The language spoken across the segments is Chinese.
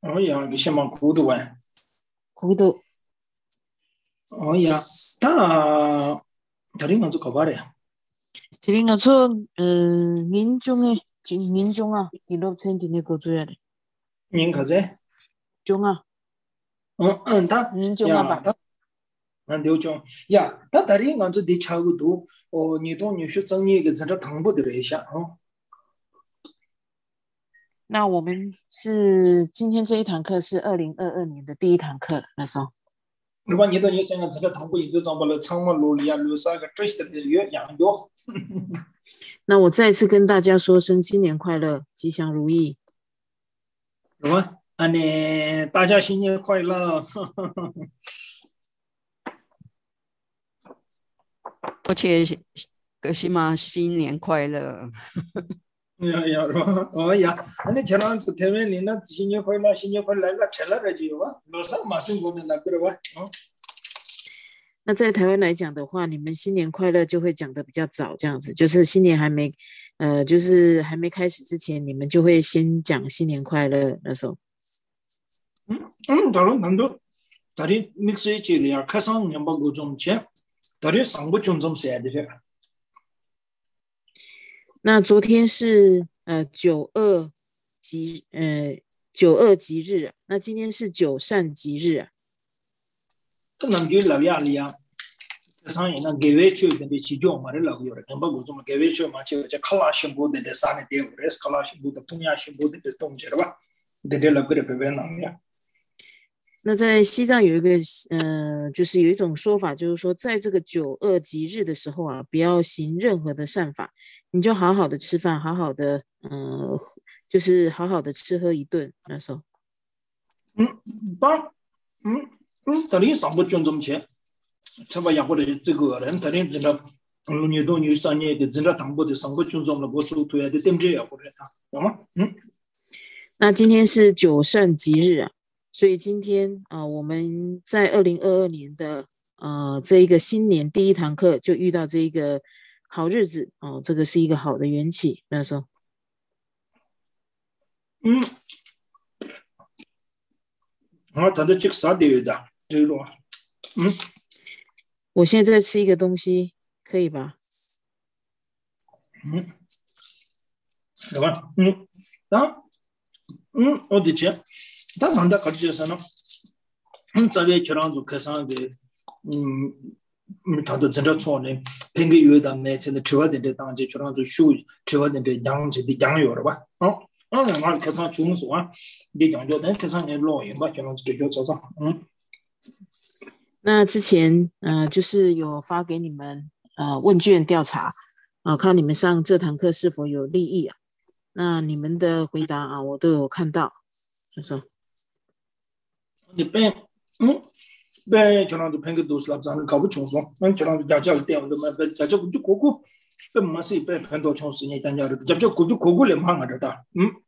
哦呀，你先忙糊涂哎。 糊涂。 哦呀，他다른 건좀 거봐래. 지금 저 민중에 민중아 기록센티네 거줘야 돼. 닌 거제? 중아 다, 민중아 야, 봐. 다, 난刘总, 야, 다 다른 건좀 네 차고도,你都你是整理一个这个同步的一下哦。 那我们是今天这一堂课是2022年的第一堂课，那时候。 如果你想这个同步，你就找不了长么路里啊，路上个这些的越养越。 那我再次跟大家说声新年快乐，吉祥如意。 是吧？大家新年快乐！ 而且格西玛新年快乐！ 是吧？哦呀，前两天台湾人那新年快乐，新年快乐，那吃了这就吧，路上马上过年那个吧， 那在台湾来讲的话，你们新年快乐就会讲的比较早，这样子，就是新年还没，就是还没开始之前，你们就会先讲新年快乐那时候。 다른 난도 다른 믹스에 지리야 가상 연방고 좀 제, 다른 상부 좀 써야 돼. 那昨天是九二吉日啊，那今天是九善吉日啊。 그 남기 라비아리아 가상 이나 개외초 된데 지죠 말을 라고 요래. 연방고 좀 개외초 마치 저 칼라신보데 산에 되고 그래서 칼라신보데 통야신보데 통제라 봐. 데데 라그레 베베나야. 那在西藏有一个就是有一种说法，就是说在这个九二吉日的时候啊，不要行任何的善法，你就好好的吃饭，好好的就是好好的吃喝一顿那时候。 다른 상부 좀 제. 저봐 야고를这个人다른真的你都你三年的真的당부的상부 좀我说对的对不对呀？或者有吗？ 那今天是九善吉日啊。所以今天我们在2022年的这一个新年第一堂课就遇到这一个好日子哦，这个是一个好的缘起。那时候， 他的这个啥地位的？这种， 我现在在吃一个东西，可以吧？ 是吧？我的天。다 난다 가르쳐서는 자외 결혼도 계산하게 다들 진짜 좋네 팽게 유에다 매체는 주어된데 당제 결혼도 쇼 주어된데 양제도 양요로 봐 말 계산 중소아 네 양조된 계산에 로인 봐 결혼도 저 저저 那之前就是有发给你们问卷调查看你们上这堂课是否有利益啊？那你们的回答啊，我都有看到，就说。 你被결혼도 팽게 도스랍자는 가부 총소 결혼도 자자를 때문에 자자 구주 고고 그 맛이 배 팽도 총수니 단자를 자자 구주 고고를 망하다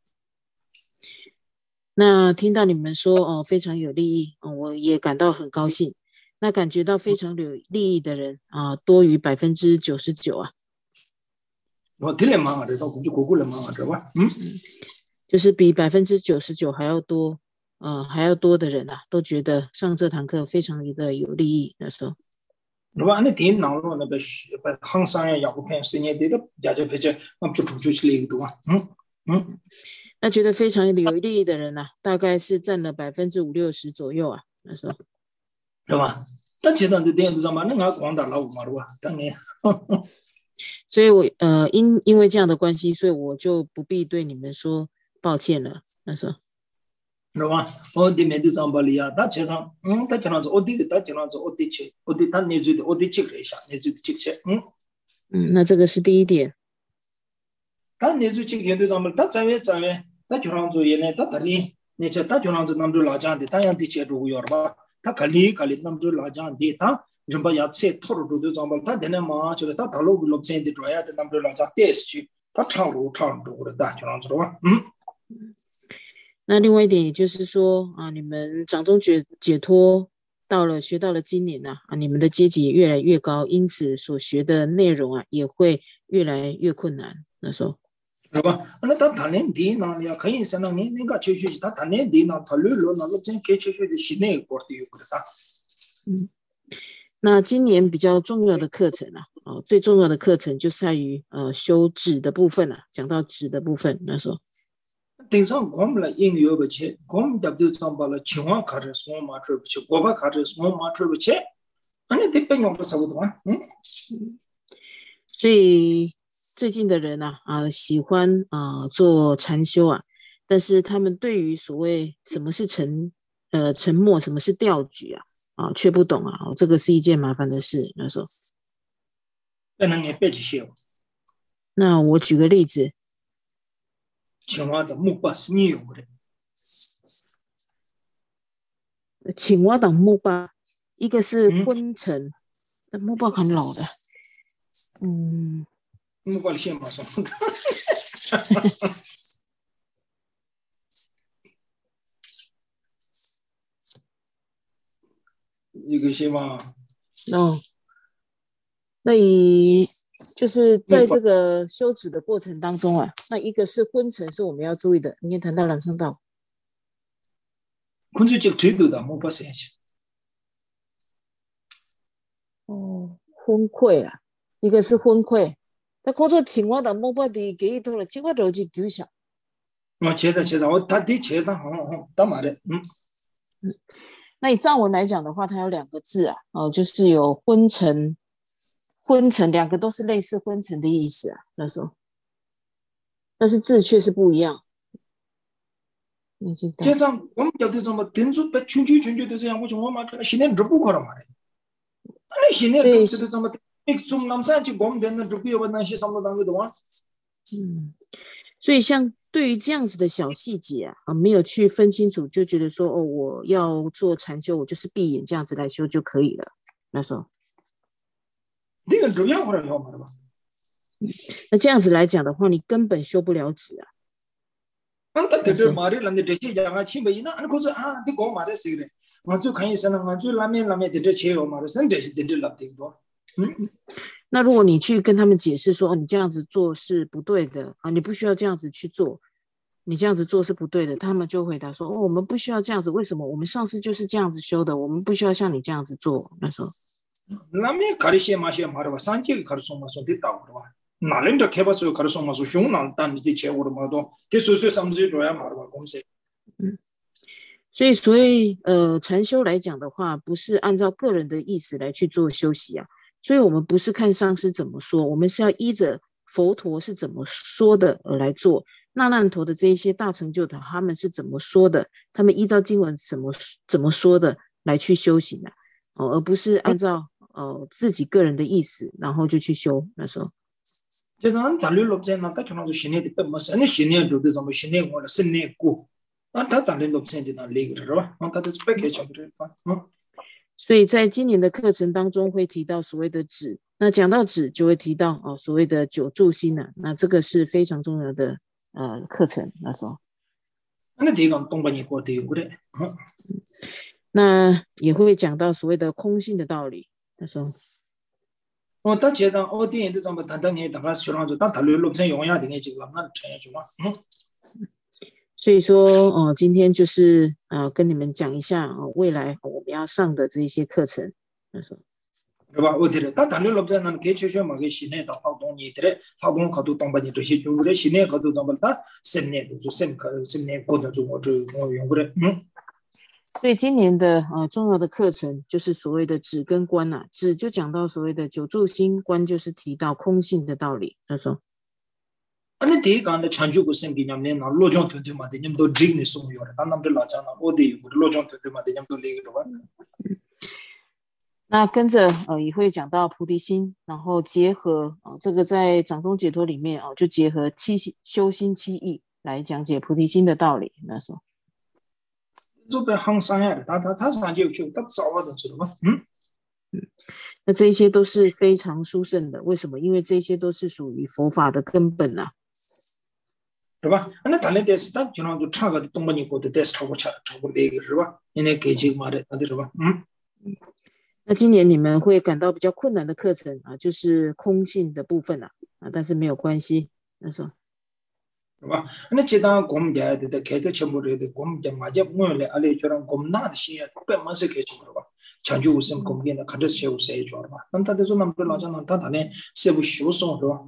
那听到你们说非常有利益我也感到很高兴。那感觉到非常有利益的人多于99%啊。 我听了망하다 구주 고고를 망하다 봐 就是比99%还要多。还要多的人都觉得上这堂课非常的有利益。那时候， 如果你电脑那个行商业要不偏10年的，也就别这，我们就出去了一个多那觉得非常有利益的人大概是占了50%-60%左右啊。那时候， 是吧？但其他的电子上嘛，那光打老五嘛，是吧？当年， 所以我因为这样的关系，所以我就不必对你们说抱歉了。那时候。 是吧？어디 메디 잠발이야. 다 제상, 다 지나서 어디 다 지나서 어디 치, 어디 다 내주도 어디 찍으셔, 내주도 찍체, 那这个是第一点。 다 내주 찍게도 잠발 다 자외, 다 지나서 얘네 다 달리, 내가 다 지나서 남들 라자한테 다양한 뒤치로 요르바, 다 갈리 남들 라자한테 다 좀봐 야채 토로도 잠발 다 되네 마, 저다 달로 블록체인데 줘야 돼 남들 라자 테스트, 다 차로 그러다 지나서 봐, 那另外一点也就是说你们掌中解脱学到了今年你们的阶级也越来越高，因此所学的内容也会越来越困难。那时候， 是吧？那他谈恋爱呢，也可以是那你个继续他谈恋爱呢，他旅游那路线可以继续的室内过的有不的他。 那今年比较重要的课程啊，最重要的课程就在于修止的部分啊，讲到止的部分，那时候。 顶上我们来应用不起，我们得到上把了情况卡着什么马出不去，我把卡着什么马出不去，那得变用不差不多啊， 所以最近的人喜欢做禅修啊，但是他们对于所谓什么是沉默，什么是调举却不懂啊，这个是一件麻烦的事。那时候， 能也别去写。 那我举个例子， 青蛙的木巴是你用的， 青蛙的木巴，一个是昏沉，那木巴很老的， 木巴的写嘛说。一个写嘛， 那就是在这个修止的过程当中啊，那一个是昏沉是我们要注意的。你也谈到两声道， 昏沉就知道的木巴写起。 昏聩啊，一个是昏聩。他工作情况的木巴的给头了，计划着急丢下。 接着，我他的接着好，干嘛的？ 那以藏文来讲的话，它有两个字啊，就是有昏沉，两个都是类似昏沉的意思啊。那时候，但是字却是不一样。 这样我们要的什么？定住被全都这样，我就我嘛这现在这不可能嘛的。那现在这是怎么？你从南山就我们那这不要那些什么东西的话， 所以像对于这样子的小细节没有去分清楚，就觉得说我要做禅修，我就是闭眼这样子来修就可以了。那时候， 那个这样或者要嘛的吧？ 那这样子来讲的话，你根本修不了止啊。 那这嘛的，那这些讲起没那，可是你讲嘛的谁的？我就看医生了，我就拉面这切有嘛的，真的是真的拉挺多。 那如果你去跟他们解释说，你这样子做是不对的你不需要这样子去做，你这样子做是不对的，他们就回答说，我们不需要这样子，为什么？我们上次就是这样子修的，我们不需要像你这样子做。那时候， 那面卡里些嘛的吧，三节卡里送嘛送的到的吧，哪人这开发出卡里送嘛送熊哪但你这切我的嘛多，这岁三十多呀嘛的吧，公司。 所以禅修来讲的话，不是按照个人的意思来去做修习啊。所以我们不是看上师怎么说，我们是要依着佛陀是怎么说的而来做。那烂陀的这一些大成就的，他们是怎么说的？他们依照经文怎么说的来去修行的而不是按照自己个人的意思，然后就去修。那时候， 这个俺大陆老在那，他可能就新年的本么事，你新年做的什么新年我的新年过，他大陆老在的那里个是吧？他都是白开讲的所以在今年的课程当中会提到所谓的止，那讲到止就会提到所谓的九住心那这个是非常重要的课程。那时候， 那地方东北你过的有的， 那也会讲到所谓的空性的道理。那时候， 他接上电影的什么谈你大家学上就他大陆老在用呀的那几个那产业去嘛， 所以说今天就是跟你们讲一下未来我们要上的这些课程。那时候。 是吧？我觉得，但大陆老在那给学校嘛，给新年到好多年的，好多考都东北年这些，就我的新年考都怎么的，新年就新课，新年过的就我用过的， 所以今年的重要的课程就是所谓的止跟观止就讲到所谓的九住心，观就是提到空性的道理。他说， 你第一讲的长久个生给你们那罗江团队嘛的，你们都真的送药的，他们这老讲了，我的有罗江团队嘛的，你们都来个的吧。 那跟着也会讲到菩提心，然后结合这个在掌中解脱里面就结合修心七义来讲解菩提心的道理。那时候， 这边行山呀的，他上就他早晚都知道吧？ 那这些都是非常殊胜的，为什么？因为这些都是属于佛法的根本是吧？那谈的是他经常就唱个东北人过的，但是超过那个是吧？人家给这个嘛的，那是吧？ 那今年你们会感到比较困难的课程就是空性的部分但是没有关系。那时候， 是吧？那这当公家的开的全部的公家嘛，就我嘞，阿里就让公那的些，不蛮是开什么吧？长久什么公家的，看着些有谁做的吧？那他就说那么多老家呢，他呢，是不修送是吧？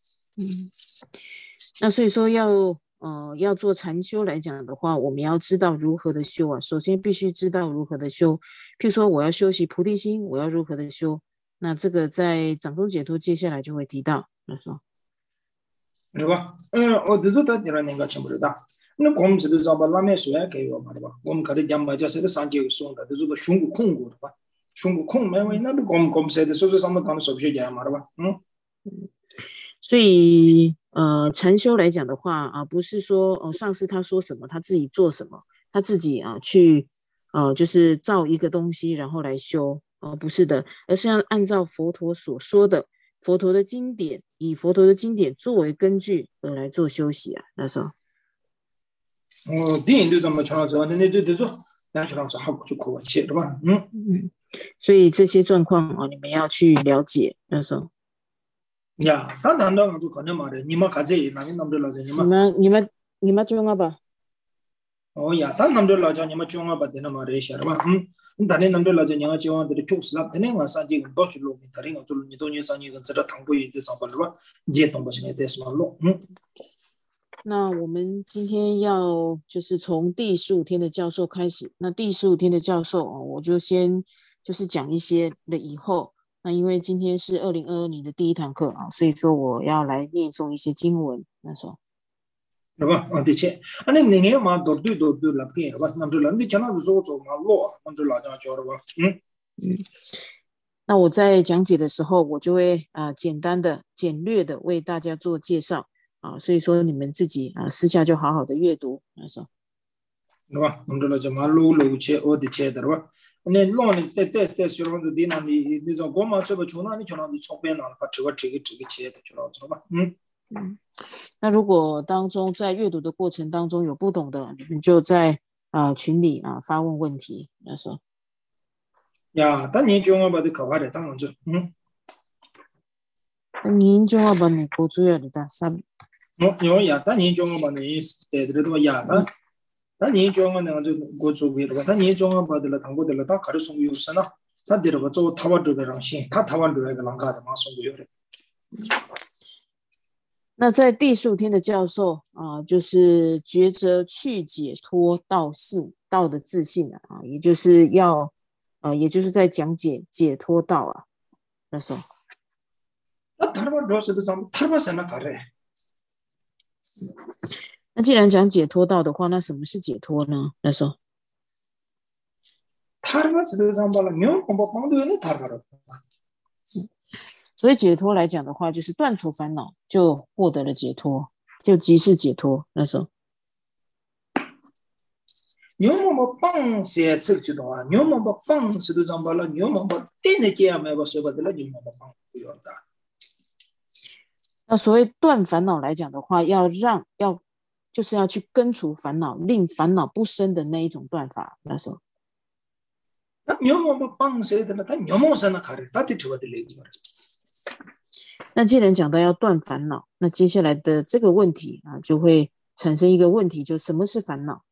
那所以说要做禅修来讲的话，我们要知道如何的修啊。首先必须知道如何的修，譬如说我要修习菩提心，我要如何的修？那这个在掌中解脱接下来就会提到，他说。 是吧？我这都点了那个全部的。那我们这都知道吧？拉面水也给我嘛，对吧？我们看的讲嘛，就是上节送的，都是个胸骨控过的吧？胸骨控没为那都我们说的，说是上面讲的手续讲嘛，对吧？ 所以禅修来讲的话啊，不是说上师他说什么，他自己做什么，他自己去就是造一个东西然后来修不是的，而是要按照佛陀所说的。佛陀的经典，以佛陀的经典作为根据而来做修习啊，那时候。 电影都这么强调，那就做，那就让好就可切对吧？ 所以这些状况你们要去了解那时候。 呀，他难道就可能嘛的？你们看这，那你们老家你们中啊吧？ 呀，他们老家你们中啊吧？的那么的些对吧？但남들 라자 냥아 지원들이 쪽슬랍 되는 사지 도시로 다른 거 좀 니도니 산이 그 저다 당부이 돼 상발로 이제 동버신에 대해서로 那我们今天要就是从第15天的教授开始。那第15天的教授我就先就是讲一些了以后。那因为今天是2022年的第一堂课所以说我要来念诵一些经文。那时候。 是吧？的确，那你嘛多了片是吧？那就人家讲到做嘛落，那就老讲教了吧？ 那我在讲解的时候，我就会简单的、简略的为大家做介绍所以说你们自己私下就好好的阅读。那时候。 是吧？那就就嘛路切我的切的吧？那老的在学堂子的那种国嘛这个穷那你就让你从边那把这个切的就知道吧？ 那如果当中在阅读的过程当中有不懂的，你们就在群里发问问题。那时候。 呀，但你中文把的考下来，当然就您中文把你国主要的大三。 有呀，但你中文把你的多呀，但你中文那就国主为的吧？但你中文把的了，通过的了，他考的送有什么？他的了个做台湾这个人先，他台湾这个人干的嘛送有的。 那在第15天的教授就是觉着去解脱道性，道的自信也就是要也就是在讲解解脱道那时候。那既然讲解脱道的话，那什么是解脱呢？那时候。所以解脱来讲的话，就是断除烦恼，就获得了解脱，就即是解脱。那时候。 牛毛毛棒写出去的话，牛毛毛棒是都长把了，牛毛毛电的节没有说过的了，牛毛毛棒不要的。 那所谓断烦恼来讲的话，就是要去根除烦恼，令烦恼不生的那一种断法。那时候。 那牛毛毛棒写的了，他牛毛生的卡的，他的出来的例子。 那既然讲到要断烦恼，那接下来的这个问题就会产生一个问题，就什么是烦恼？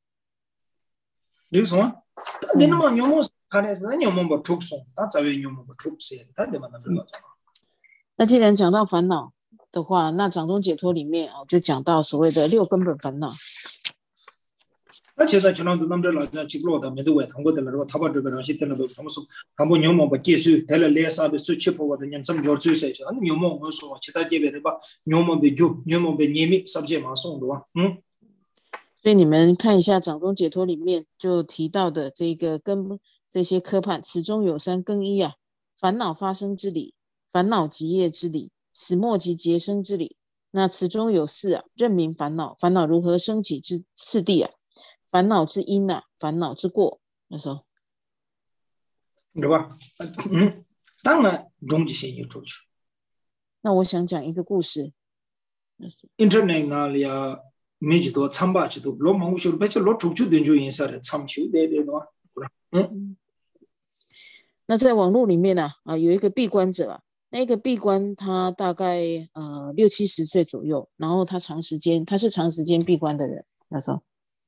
就是什么？他那么牛毛看的是牛毛不出送，他在为牛毛不出现，他怎么能知道？ 那既然讲到烦恼的话，那掌中解脱里面就讲到所谓的6根本烦恼。 那现在就让他们这老家去不的，没得外通过的了，他把这个东西等了都他们说，他把牛毛把结束，带了来啥的手去破的，人怎么叫最谁去？牛毛我说其他这边的吧，牛毛被揪，牛毛被捏灭，啥子马送的吧？ 所以你们看一下掌中解脱里面就提到的这个跟这些科判，此中有3更一烦恼发生之理，烦恼极业之理，始末及结生之理。那此中有4认明烦恼，烦恼如何升起之次第烦恼之因烦恼之过。那时候。 对吧？当然容易先有出去。 那我想讲一个故事。 Internet 那里没几多参巴几多，老忙修，而且老出去的就影响了参修的的那在网络里面有一个闭关者那个闭关他大概60-70岁左右，然后他是长时间闭关的人，那时候。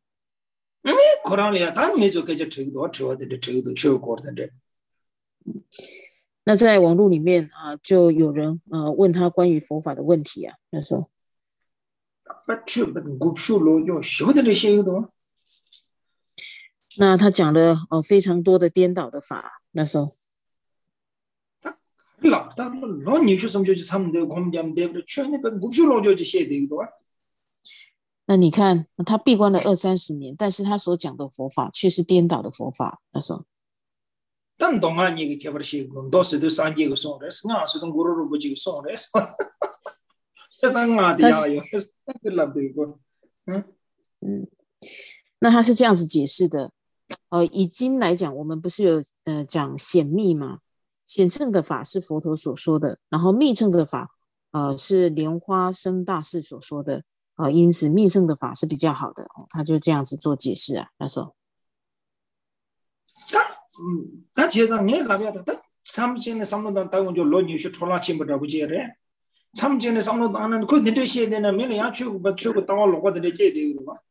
코란리아 단 메조 그저 저기도 저어들 저기도 저거거든데. 那在网络里面啊，就有人问他关于佛法的问题啊，那时候。那他讲了非常多的颠倒的法，那时候。那你看他闭关了20-30年，但是他所讲的佛法却是颠倒的佛法，那时候。 但懂啊，你给贴不是，到时都3几个送的，俺是从古罗不几个送的，这三俺的呀，有这老对过， 那他是这样子解释的，以经来讲，我们不是有讲显密吗？显称的法是佛陀所说的，然后密称的法是莲花生大士所说的，因此密称的法是比较好的，他就这样子做解释啊，那时候。 다 제가 내가 봐도 삼진의 삼로단 따고 저 로니슈 톨라침부터 부지래 삼진의 삼로단 안은 그 내려셔야 되는 면에 야추고 버추고 따와 로거들 제야 되고 봐.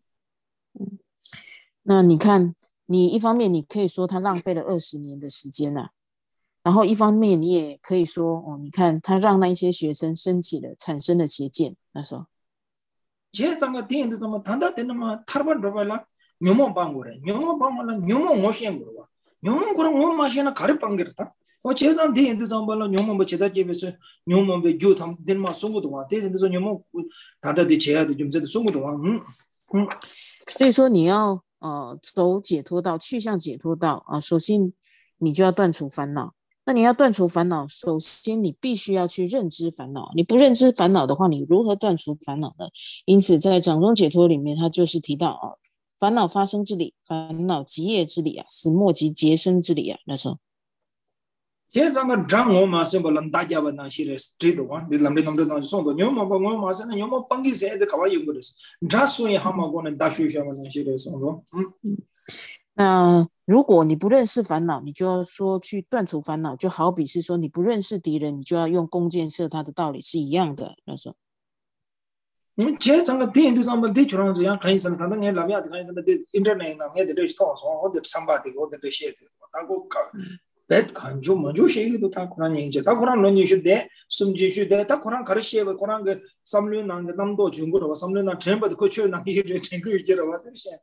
那你看，你一方面你可以说他浪费了20年的时间啊，然后一方面你也可以说你看他让那一些学生产生了邪见，那时候。 제가 대인도 좀 단다 되는 뭐 타르반 로발라 묘모 방고래 묘모 방고라 묘모 모시엔 거와 묘모 그런 뭐 마시나 가르 방게다 제가 대인도 좀 발라 묘모 뭐 제다 집에서 묘모 배 주탐 된마 송고도 와 대인도 좀 묘모 다다디 제야도 좀 제도 송고도 와 所以说你要走解脱道，去向解脱道啊，首先你就要断除烦恼。那你要断除烦恼，首先你必须要去认知烦恼。你不认知烦恼的话，你如何断除烦恼呢？因此，在掌中解脱里面，他就是提到烦恼发生之理，烦恼极业之理啊，死末及劫生之理啊。那时候， 제가 장어 마세 벌은 다자바나 시레 스트리도 와 남도 손도 녀모 뭐 마세는 녀모 빵기세 데 가와 용거스 자수에 하마고는 다슈샤만 시레 손도 那如果你不认识烦恼，你就要说去断除烦恼，就好比是说你不认识敌人，你就要用弓箭射他的道理是一样的。那时候， 제가 대인도 좀 대처럼 그냥 간이선 단단히 라비아 간이선 인터넷 나에 데 스토어서 어디 삼바디 어디 셰드 하고 Bet kanjo manjo shegi ta Quran yingje ta Quran lo ni shude sumji shude ta Quran karshe ba Quran ge samlu nang nam do jungu ro samlu na chen ba ko chu na ye de chen ge je ro ba de shen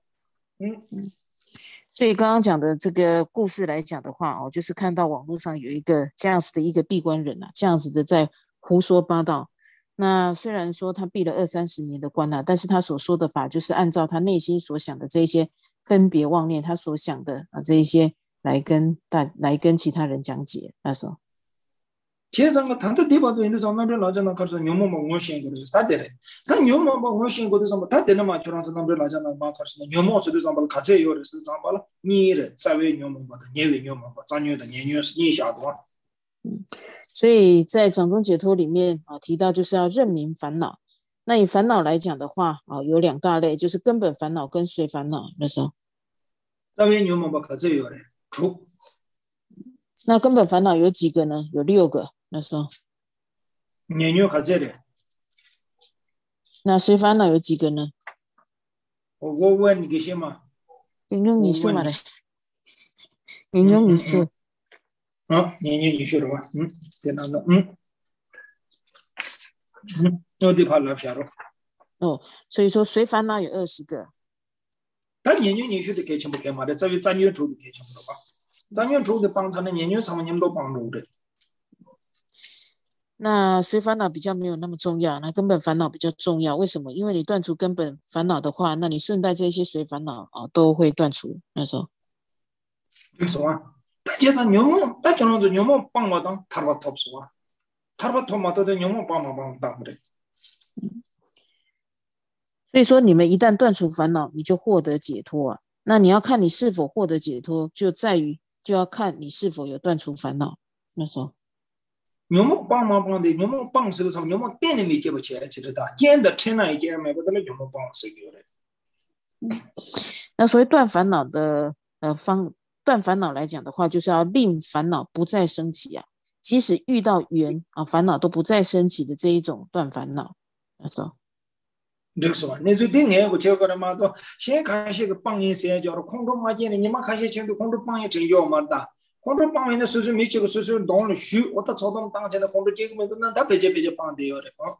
所以刚刚讲的这个故事来讲的话就是看到网络上有一个这样子的一个闭关人啊，这样子的在胡说八道。那虽然说他闭了20-30年的关啊，但是他所说的法就是按照他内心所想的这些分别妄念，他所想的这一些来跟其他人讲解。那时候 제가 단도 대바도 있는 전화를 나잖아. 그래서 녀모 뭐 오신 거를 다 되래. 다 녀모 뭐 오신 거도 다 되는 마 저런서 남들 나잖아. 막 그래서 녀모서도 좀 가져요. 그래서 좀 니를 사회 녀모 보다 예외 녀모 봐. 자녀的年月是니샤도 所以在掌中解脱里面提到就是要认明烦恼。那以烦恼来讲的话有2大类，就是根本烦恼跟随烦恼。那时候 사회 녀모 봐 가져요. 주 那根本烦恼有几个呢？有6个。那时候 년요 가져래. 那随烦恼有几个呢？ 我问你些嘛？ 引用你说嘛嘞？引用你说。 年你说的吧？对那个我得怕老下了。 所以说随烦恼有20个。 但年你说的给全部给嘛的，这位咱月出的给全部了吧？咱月出的帮他的年月上面你们都帮助的。 那随烦恼比较没有那么重要，那根本烦恼比较重要。为什么？因为你断除根本烦恼的话，那你顺带这些随烦恼都会断除。那时候， 就是啊，大家他녀모，大家那녀모帮我当塔巴托是啊，塔巴托嘛都得녀모帮当不的。 所以说，你们一旦断除烦恼，你就获得解脱啊。那你要看你是否获得解脱，就要看你是否有断除烦恼。那时候。 녀모帮的녀모帮是个什么녀모店里接不起来知道见的天那一件买不得了녀모帮是个的。 那所谓断烦恼来讲的话，就是要令烦恼不再升起啊。 即使遇到缘啊，烦恼都不再升起的这一种断烦恼。那说， 这个是吧？你就对你我结果了嘛？都先看些个帮人谁叫了空中马见的，你们看些前头空中帮人真要嘛的，空中帮人的岁数没几个岁数动了虚，我到草东当前的空中结果没个那他别帮的要的啊。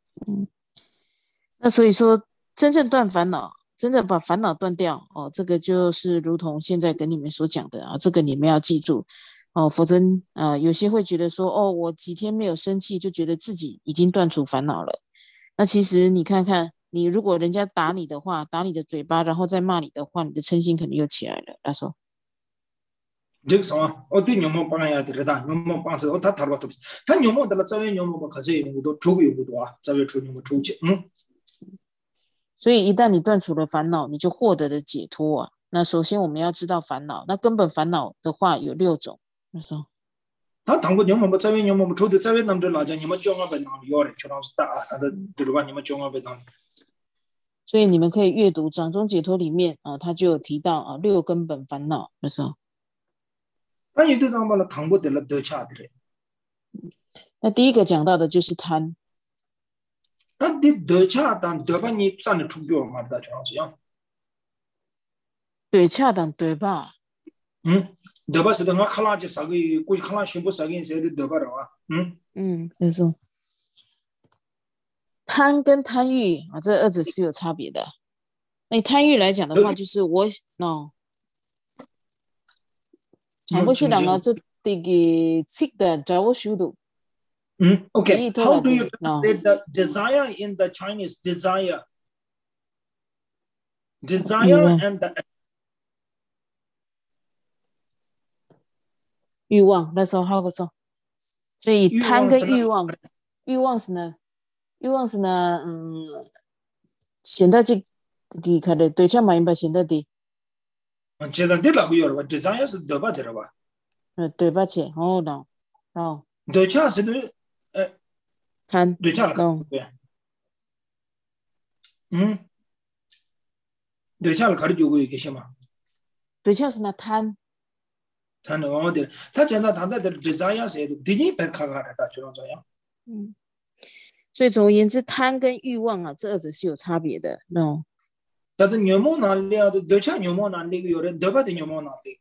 那所以说，真正断烦恼，真正把烦恼断掉哦，这个就是如同现在跟你们所讲的啊，这个你们要记住哦，否则有些会觉得说哦，我几天没有生气，就觉得自己已经断除烦恼了。那其实你看看，你如果人家打你的话，打你的嘴巴，然后再骂你的话，你的嗔心肯定又起来了。他说， 这个什么？我对牛毛帮人家的的，牛毛帮手他了都，他牛毛的了，这位牛毛可是有不多，出有不多啊，这位出牛毛出去， 所以一旦你断除了烦恼，你就获得了解脱啊。那首先我们要知道烦恼，那根本烦恼的话有6种。他说， 他당고牛毛这位牛毛出的这位남자 라자你们叫我被哪里要的，就当是打他的对吧？你们叫我被哪里？ 所以你们可以阅读《掌中解脱》里面啊，他就有提到啊6根本烦恼的时候。 那有的上把了당고得了得差的嘞。 那第一个讲到的就是贪。 那你得恰当得把你站的出表嘛的这样子样。 对恰当对吧？ 得把是的，我看了就啥个，过去看了全部啥个谁的得把了啊？ 没错。贪跟贪欲啊，这二者是有差别的。那贪欲来讲的话，就是我常不是人啊，这这个吃的在我手度。 Okay. How do you translate the desire in the Chinese? Desire and the 欲望，那时候好个说。所以贪跟欲望，欲望是呢，显得这个看的对象嘛，应该显得的。 觉得对那个有了吧？desire是得吧，对了吧？ 对吧？切，哦， 对象是的， 贪， 对象了，对，对象了，看的就会一些嘛。 对象是那贪。 贪的往的，他讲到他的 desire 是的，第一本看看的，他就能这样。 所以总而言之，贪跟欲望啊，这二者是有差别的。 但是牛毛哪里啊？对象牛毛哪里有人得吧的牛毛哪里？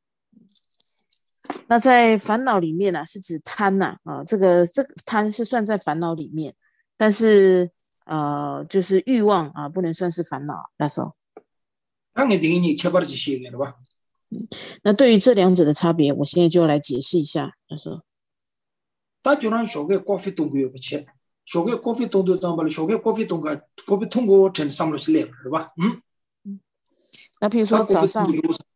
那在烦恼里面啊，是指贪呐这个贪是算在烦恼里面，但是就是欲望啊，不能算是烦恼。那时候， 那你等于你切把它去写了吧？ 那对于这两者的差别，我现在就来解释一下。那时候， 他就让小个咖啡冻个不切，小个咖啡冻都怎么了？小个咖啡冻个咖啡通过成上了是来是吧？ 那譬如说早上，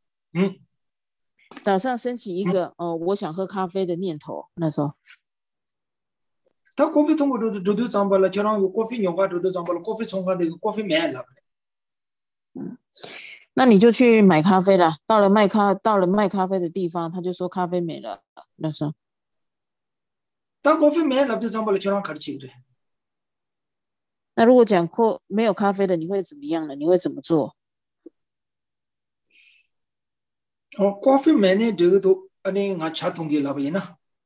早上升起一个我想喝咖啡的念头，那时候， 他咖啡通过这都怎么了？就让有咖啡牛化这都怎么了？咖啡冲咖那个咖啡买了。 那你就去买咖啡了。到了卖咖啡的地方，他就说咖啡没了。那时候， 但咖啡没了，就怎么了？就让开始吃的。 那如果讲没有咖啡的，你会怎么样呢？你会怎么做？ 咖啡没呢，这个都我茶桶给了不呢？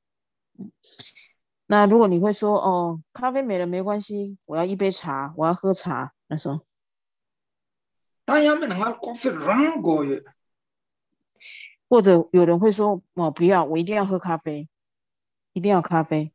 那如果你会说咖啡没了没关系，我要一杯茶，我要喝茶。那时候。 但要么那个咖啡让过去， 或者有人会说不要，我一定要喝咖啡，一定要咖啡。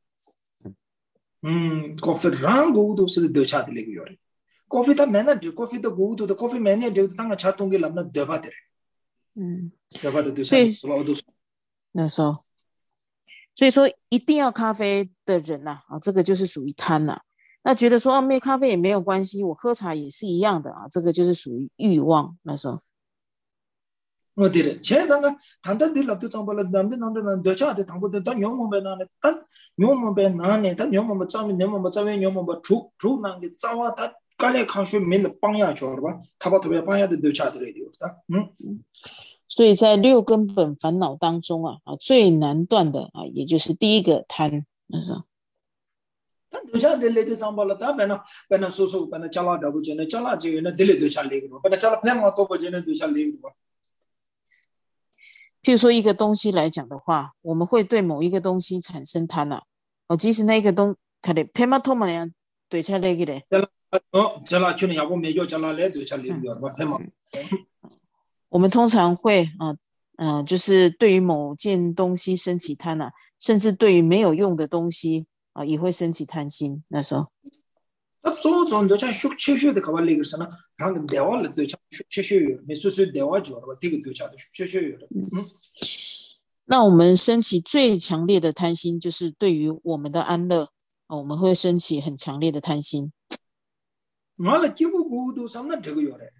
咖啡让过都是得茶的那个样。咖啡他没那就咖啡的过都咖啡没那就当个茶桶给了那得吧的。得吧的得茶的那时候，所以说一定要咖啡的人呐这个就是属于贪呐。那觉得说没咖啡也没有关系，我喝茶也是一样的这个就是属于欲望。那时候， 对的，现在这个谈到的了都怎么了？咱们得茶的谈不得，但牛毛白那呢？但牛毛白那呢？但牛毛白早牛毛白早牛毛白出那个早啊，他刚来看书没了帮下去了吧？他把特别帮下的得茶的来的， 所以在6根本烦恼当中最难断的也就是第一个贪。那时候。 但得茶的来的怎么了？他本来说本来加了这不进来，加了这个那得来得茶来个，本来加了偏嘛多不进来得茶来个。 譬如说一个东西来讲的话，我们会对某一个东西产生贪啊，即使那个可能偏嘛托嘛样对起来个嘞， 자라 주는 야고 매jo 자라 레도 잘리 요 봐. 해마. 我们通常会就是对于某件东西升起贪啊，甚至对于没有用的东西也会升起贪心。那时候， 좀좀더 참 숙취슈의 가발리 그러잖아. 방금 대화를 또 숙취슈 미수수 대화 줘. 봐. 되게 또 차도 숙취슈. 那我们升起最强烈的贪心，就是对于我们的安乐我们会升起很强烈的贪心。 말을 끼고 고도 삼는 저거 요래.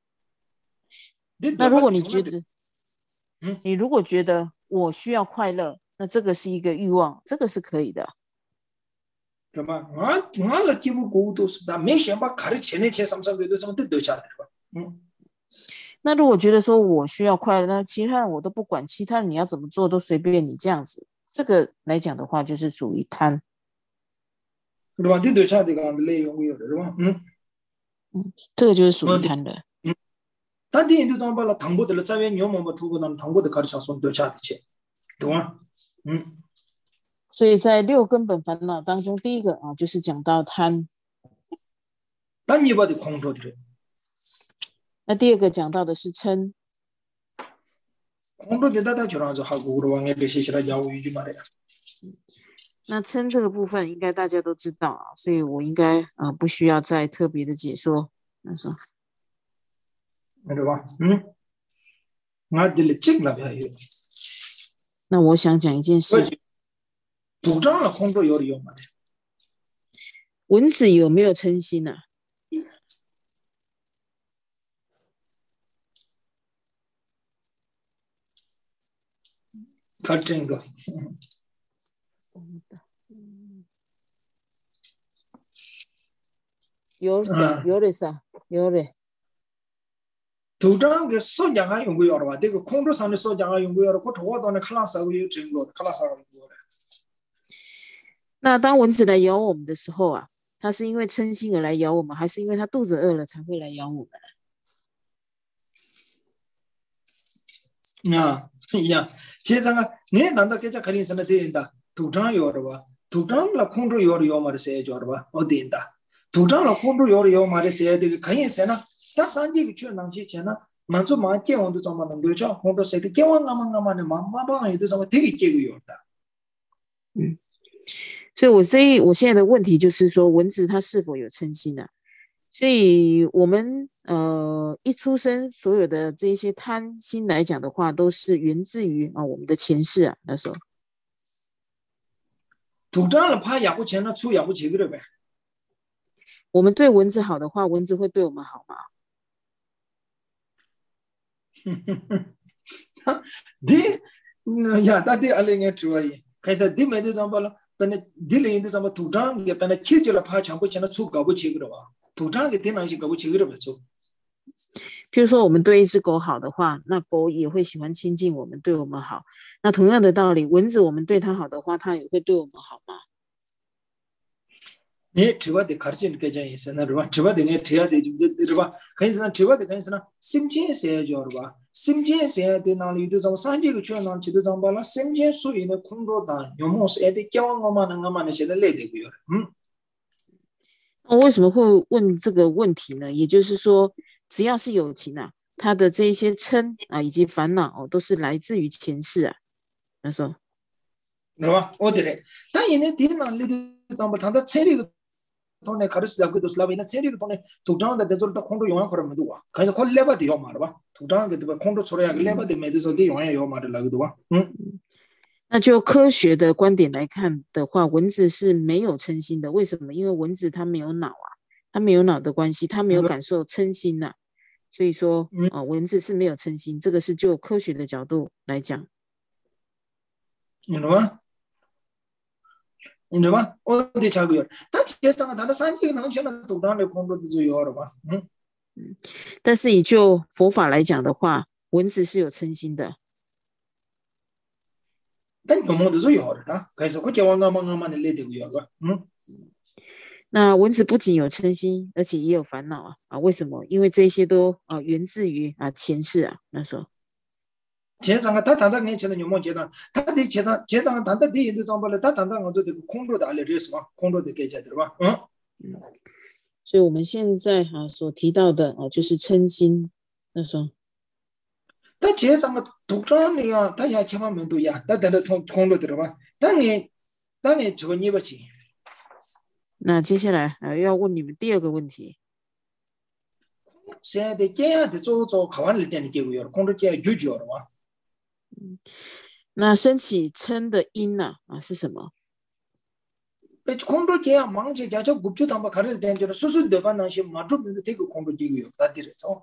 那如果你觉得，你如果觉得我需要快乐，那这个是一个欲望，这个是可以的。 对吧？말을 끼고 고도 쓰다. 매시바 가르치네 제 삼삼도 좀더 되잖아. 那如果觉得说我需要快乐，那其他人我都不管，其他人你要怎么做都随便你这样子，这个来讲的话就是属于贪。 对吧？对对差的个内容有的是吧？ 这个就是属于贪的。 但第一就怎么了？唐伯的了，在原牛毛毛出过那唐伯的开始上送对差的钱，懂吗？ 所以在六根本烦恼当中，第一个就是讲到贪。 但你把的空着的， 那第二个讲到的是嗔。 空着的大家就让这哈古罗王也别写起来教我一句嘛的。 那嗔这个部分应该大家都知道所以我应该不需要再特别的解说。那说， 对吧？那这里进了还有。 那我想讲一件事。 主张了空着有的用嘛的。 蚊子有没有嗔心啊？ 看这个。 有的有的。 主张个说讲啊用不要的吧？这个空着上的说讲啊用不要的，我头到那看了啥个有真个，看了啥个用的。 那当蚊子来咬我们的时候它是因为嗔心而来咬我们，还是因为它肚子饿了才会来咬我们？一样。接着你难道给这肯定是那对的？主张有的吧？主张了空着有的要么的谁叫的吧？我对的。主张了空着有的要么的谁的？肯定是呢。但三季个去能去钱呢？满足满见我的怎么能够叫空着谁的？见我俺们的妈妈有的什么这个这个有的。 所以我现在的问题就是说，蚊子它是否有嗔心啊？所以我们一出生所有的这些贪心来讲的话，都是源自于我们的前世那时候。 主张了怕养不钱了，出养不起个了呗。 我们对蚊子好的话，蚊子会对我们好吗？ 呀，大地阿玲也注意，开始地没得怎么了？但那地里的怎么土壤也把那起起了怕强不钱了，出搞不起个了吧？土壤给地那些搞不起个了呗，出。 譬如说，我们对一只狗好的话，那狗也会喜欢亲近我们，对我们好。那同样的道理，蚊子我们对它好的话，它也会对我们好吗？ 你吃饭的开始给讲意思那是吧？吃饭的你吃的是吧？开始呢吃饭的开始呢，心情谁叫是吧？心情谁的哪里的怎么三几个圈哪去的怎么了？心情属于那空着的，有么是的叫我们那现在累的不要了。 我为什么会问这个问题呢？也就是说，只要是有情它的这些嗔以及烦恼都是来自于前世那说， 是吧？我的嘞，但因为电脑里的怎么他的车里的。돈에 가르치다고 도슬라비나 체리를 돈에 도장한테 대절도 콩도 용한 거라면 도와. 그래서 콜 레바디 요 말아 봐. 도장한테 도 콩도 소리야 레바디 메드서디 용한 요 말을 라기도 봐. 那就科学的观点来看的话，蚊子是没有嗔心的。为什么？因为蚊子它没有脑它没有脑的关系，它没有感受嗔心所以说蚊子是没有嗔心，这个是就科学的角度来讲。 你知道吗？你知道吗？我的差不多。但天上他的三季能钱的土壤的空着就有了吧？ 但是以就佛法来讲的话，蚊子是有嗔心的。 但有么的就有的，开始我叫我妈的累的有吧？ 那蚊子不仅有嗔心，而且也有烦恼为什么？因为这些都源自于前世那时候。 제장가 다 단단 내치는 요모 제단 다디 제장가 단단 뒤 인도 장발에 다 단단 어저 그空中的 알레르스 봐空中的 계제들 봐 所以我们现在所提到的就是嗔心那说 다 제장가 독장이야 다 약해만 면도야 다 단단空中 들어봐 당에 저거 니버지 那接下来要问你们第二个问题 세대 깨야데 쪼쪼 가만을 때는 게고요空中깨야 주주요 봐 那升起嗔的因是什么空中깨야 망제야 저 굽주 담바 가를 때는 수수 되반나시 마주도 되고空中깨고요 다들에서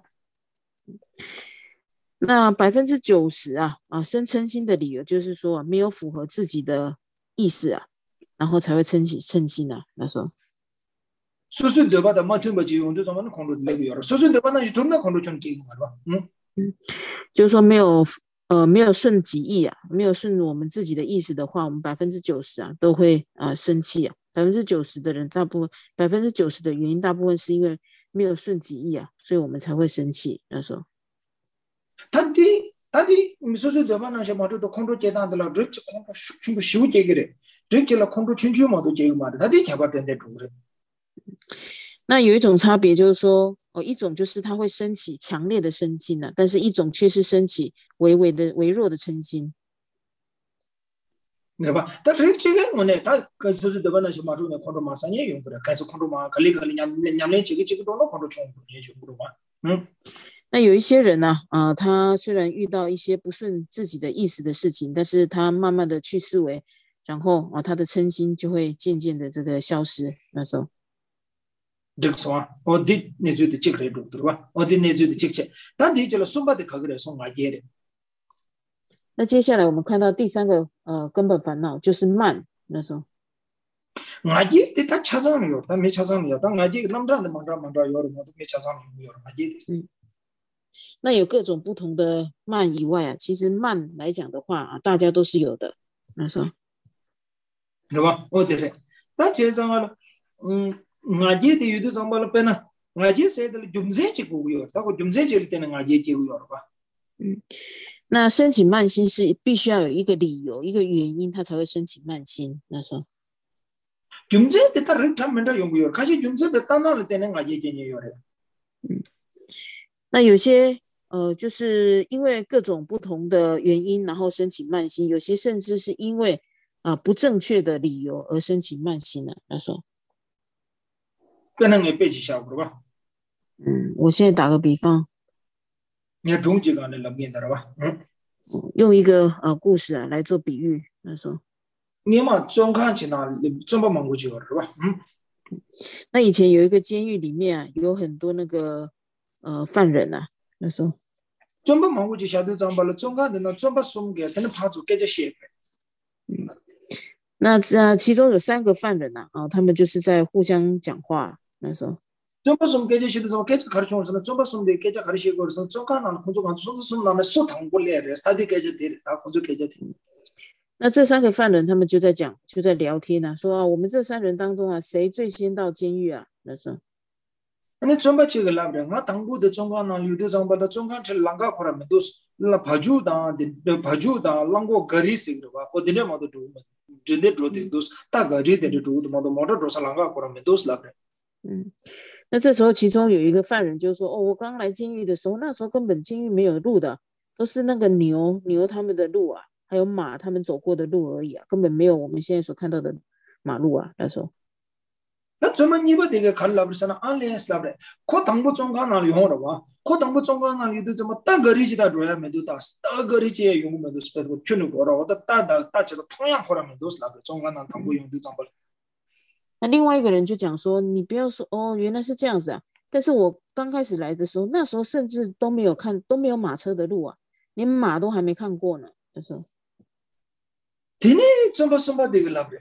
那90%生嗔心的理由就是说没有符合自己的意思然后才会嗔心那时候 수수 되바다 맞춤 지용도 정말 공부 되고요. 수수 되바나 좀더 공부 좀 지는 거 봐. 就是说没有顺己意没有顺我们自己的意思的话，我们90%都会生气90%的人90%的原因大部分是因为没有顺己意所以我们才会生气那时候。 단디 수수 되바나 셔마도 공부 계단들라 르치 공부 충분 쉬우 제기래. 르치라 공부 춘추마도 제기 말이야. 단디 개발된데 그래. 那有一种差别就是说一种就是他会升起强烈的嗔心但是一种却是升起微弱的嗔心 네 봐. 다 르치가 뭐네. 다 수수 되바나 셔마도 공부 마산에 용 그래. 그래서 공부 마 걸리걸리 냠냠내 지기도 공부 좀 해줘 봐. 那有一些人他虽然遇到一些不顺自己的意思的事情，但是他慢慢的去思维，然后他的嗔心就会渐渐的这个消失。那时候， 득소아 어디 내주도 찍으래 들어봐 어디 내주도 찍체 단디 저 숨바데 가그래 송아게래 那接下来我们看到第三个根本烦恼就是慢。那时候， 아게 다 찾아내요 다 미찾아내요 다 아게 남자한테 만들어 요로 모두 미찾아내요 아게 那有各种不同的慢以外其实慢来讲的话大家都是有的。那时候， 들어봐 어디래 다 제상을 ngaji de yudu sambal pena ngaji se de jumze chi guyo ta ko jumze chi de ngaji chi guyo ba 那升起慢心是必须要有一个理由一个原因它才会升起慢心。那时候， jumze de ta rin tham menda yung guyo kashi jumze be ta na le de ngaji chi ni yore 那有些就是因为各种不同的原因然后升起慢心，有些甚至是因为不正确的理由而升起慢心那时候， pena nge pe chi sha gro ba 我现在打个比方， ne jung ji ga ne la bien da ba 用一个故事来做比喻。那时候， 你嘛中看起那怎么忙过去吧那以前有一个监狱里面有很多那个犯人那时候， 怎么忙过去下头上班了中看的那怎么送给他那怕住给这些那其中有3个犯人他们就是在互相讲话。那时候， 怎么送给这些的怎么给这开始从什么怎么送的给这开始过什么中看那工作干送那么说堂过来的他的给这的他工作给这的那这3个犯人他们就在讲就在聊天说我们这3人当中谁最先到监狱那时候， 아니 좀바 지가 라브라 나 당부도 정관나 유도 정바다 정관체 랑가 코라면 도스 라 바주다 바주다 랑고 거리스 그러봐 어디네 모두 두 제대 로데 도스 다 거리데 두도 모두 모두 도스 랑가 코라면 도스 라브라 那这时候其中有一个犯人就说我刚来监狱的时候那时候根本监狱没有路的，都是那个牛他们的路还有马他们走过的路而已根本没有我们现在所看到的马路那时候。 나 좀만 입어 되게 갈라브르잖아 알레스 라브레 코 당부 정관나 용어로 코 당부 정관나 유도 좀 따거리지다 로야면도 다 따거리지에 용면도 스페도 큐는 거라 왔다 따다 따지도 통양 거라면도 라브레 정관나 당부 용도 좀 那另外一个人就讲说你不要说原来是这样子但是我刚开始来的时候那时候甚至都没有马车的路连马都还没看过呢。那时候 되네 좀바 되게 라브레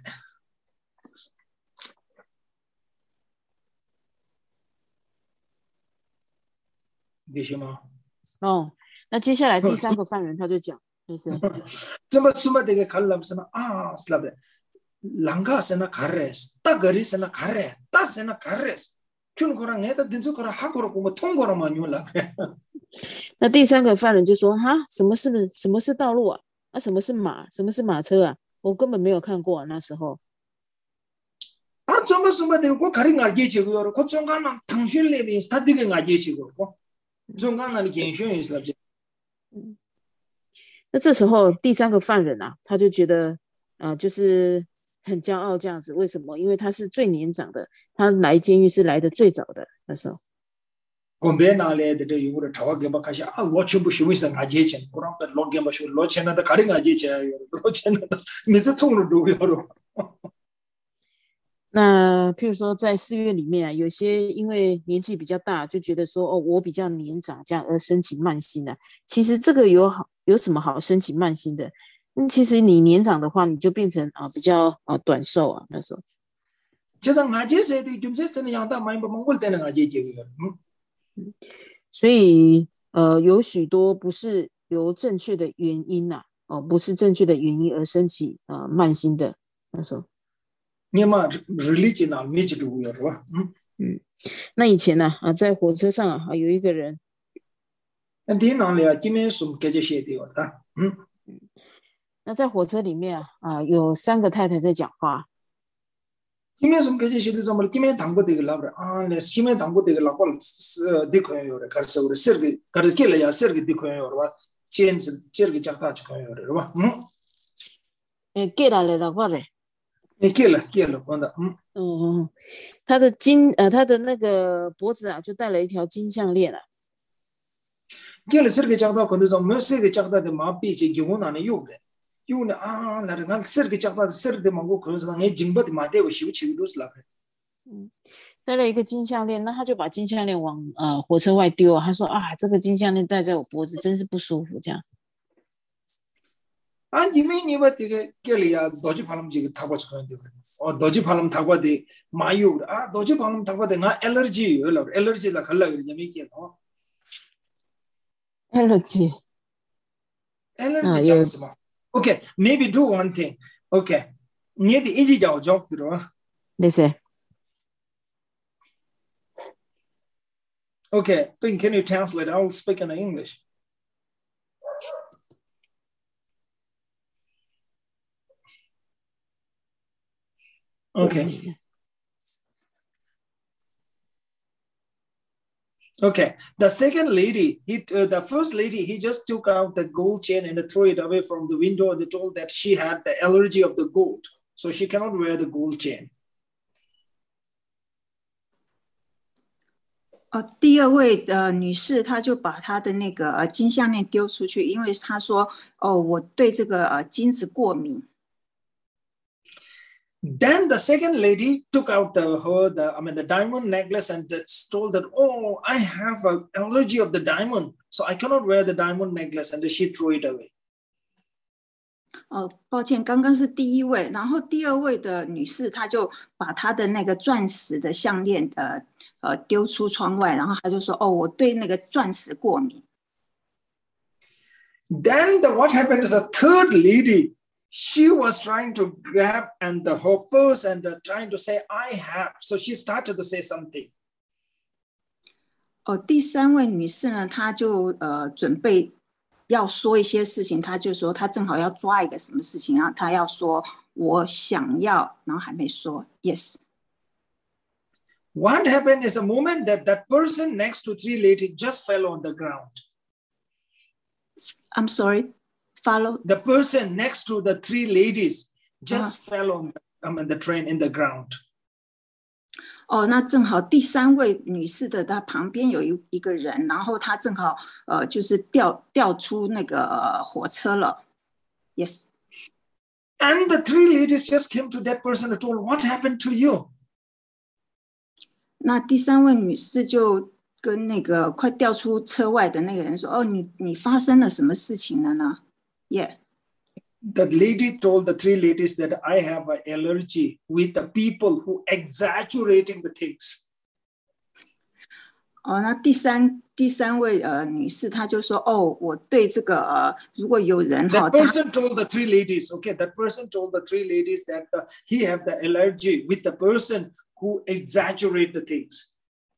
那接下来第3个犯人他就讲就是 좀바 되게 갈라브스나 슬라브레 랑가스나 가레스 따거리스나 가레 따스나 가레스 那第三个犯人就说：“哈，什么是道路啊？啊，什么是马？什么是马车啊？我根本没有看过啊，那时候。”那这时候第三个犯人啊，他就觉得就是很骄傲这样子。为什么？因为他是最年长的，他来监狱是来的最早的那时候。那譬如说在寺院里面啊，有些因为年纪比较大，就觉得说哦，我比较年长，这样而生起慢心啊。其实这个有什么好生起慢心的？其实你年长的话，你就变成比较短寿啊，那时候。所以有许多不是由正确的原因不是正确的原因而生起慢心的那时候。那以前呢在火车上有一个人，那在火车里面有3个太太在讲话。给了了话嘞。他的那个脖子就戴了一条金项链了。戴了一个金项链，那他就把金项链往火车外丢。他说这个金项链戴在我脖子真是不舒服，这样。 이메니와 되게 결이야 도지 발음 지금 타고 싶은데 도지 발음 타고 돼 마유 도지 발음 타고 돼나 알레르지라 갈라 그러냐 미게 allergy 잠시만 okay maybe do one thing okay 니한테 이제 job 들어 네 okay then can you translate I'll speak in English. Okay. Okay. The second lady, the first lady, he just took out the gold chain and threw it away from the window. And they told that she had the allergy of the gold, so she cannot wear the gold chain. 第二位的女士，她就把她的那个金项链丢出去，因为她说：“我对这个金子过敏。” Then the second lady took out the diamond necklace and told that, oh, I have an allergy of the diamond, so I cannot wear the diamond necklace, and she threw it away. 抱歉，刚刚是第一位，然后第二位的女士，她就把她的那个钻石的项链丢出窗外，然后她就说：“我对那个钻石过敏。” Then what happened is a third lady. She was trying to grab her purse and trying to say, I have. So she started to say something. 第三位女士呢，她就准备要说一些事情，她就说她正好要抓一个什么事情，然后她要说我想要，然后还没说 yes. What happened is a moment that person next to three ladies just fell on the ground. I'm sorry. Follow. The person next to the three ladies just fell on the train in the ground. 那正好第三位女士的她旁边有一个人，然后她正好就是掉出那个火车了。Yes. And the three ladies just came to that person and told, "What happened to you?" 那第三位女士就跟那个快掉出车外的那个人说：“你发生了什么事情了呢？” Yeah. The lady told the three ladies that I have an allergy with the people who exaggerating the things. 那第三位女士，她就说：“我对这个如果有人 That person told the three ladies, okay, that person told the three ladies that he have the allergy with the person who exaggerate the things.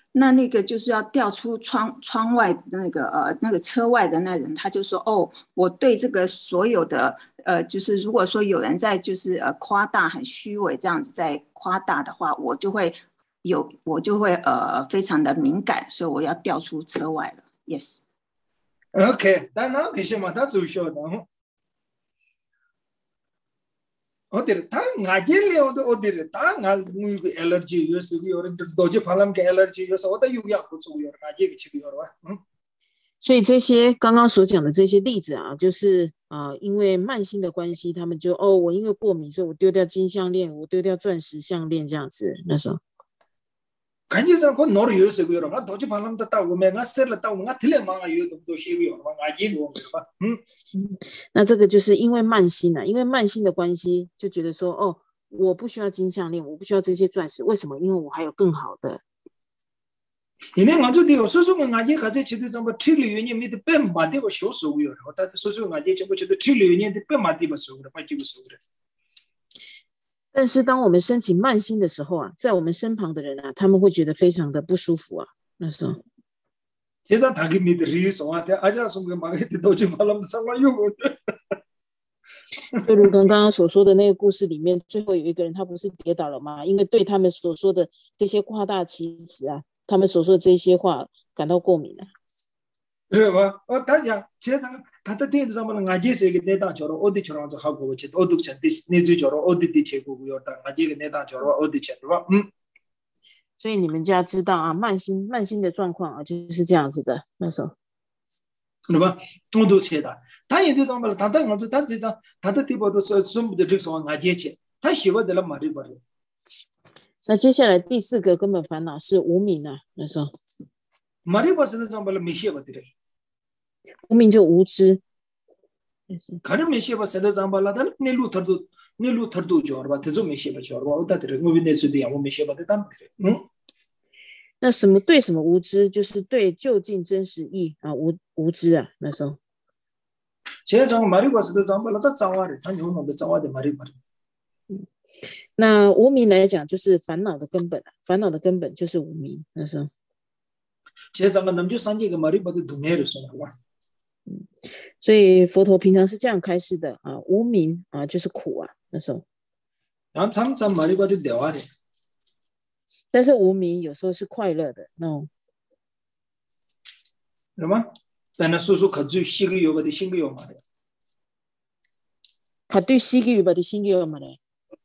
那个就是要调出窗外那个车外的那人，他就说哦，我对这个所有的就是如果说有人在就是夸大很虚伪这样子在夸大的话，我就会非常的敏感，所以我要调出车外了。Yes。 OK， 但那个什么，他做晓得。어디를 다 나질려도 어디를 다 나무이 알레르기 요소기 어른 도저 팔람 게 알레르기 요소 어디 유야 고소요 나지게 치고요 와. 所以这些刚刚所讲的这些例子啊，就是因为慢性的关系，他们就我因为过敏，所以我丢掉金项链，我丢掉钻石项链这样子，那时候。 간지선 그 노르 요소고요. 나 도저 팔람 다 오메가 셀라 다 오가 틀레마가 요도 도시고요. 나지고 봐. 那这个就是因为慢性因为慢性的关系，就觉得说我不需要金项链，我不需要这些钻石，为什么？因为我还有更好的。 이내 먼저도요. 소소가 나지 가지 치도 좀 트릴리언이 밑에 뱀 맞대고 쇼소고요. 어따 소소가 나지 좀 치도 트릴리언이 뱀 맞대고 소고요. 빠지고 소고요. 但是当我们升起慢心的时候在我们身旁的人他们会觉得非常的不舒服那时候。 제가 다기 믿으리서 와대 아자송게 마게티 도지 말람 상관요. 就如同刚刚所说的那个故事里面，最后有一个人他不是跌倒了吗？因为对他们所说的这些夸大其词他们所说的这些话感到过敏 그래 봐. 다야 제가 다다 대해서 한번 가지세게 내다 저러 어디 저러서 하고 어디 어둑체 니즈 저러 어디디 제고고요. 다 가지게 내다 저러 어디 저러. 所以你们就要知道慢心的状况就是这样子的那时候。 그래 봐. 어둑체다. 다이도 정말 다다 가서 다 진짜 다다 티보도 선부터 직선 가지체. 다 시버들 말이 버려. 那接下来第四个根本烦恼是无明那时候。 말이 버서는 정말 미시버들. 无明就无知。 가는 미시버서는 정말라다 닐루 터도 저러 대조 미시버 저러 어다들 무빈내수도 야고 미시버들 담 그래. 那什么对什么无知，就是对究竟真实义无知那时候。 제가 말이 버서도 정말라다 자와를 단 요놈도 자와데 말이 버려. 那无明来讲就是烦恼的根本烦恼的根本就是无明那时候。 제가 남주 산지가 말이 버도 동해를 쏘나. 所以佛陀平常是这样开示的无明就是苦那时候。 참 말이 버도 대화래. 但是无明有时候是快乐的那种。 그러면 나는 소소 가지고 시기 요거도 신기 요 말이야. 他对西给予吧的心给我们嘞。